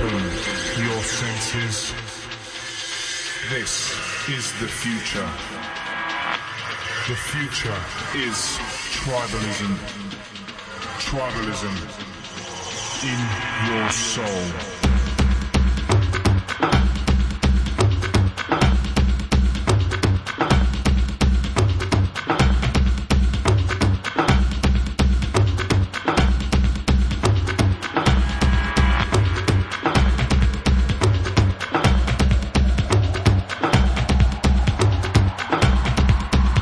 Open your senses. This is the future. The future is tribalism. Tribalism in your soul.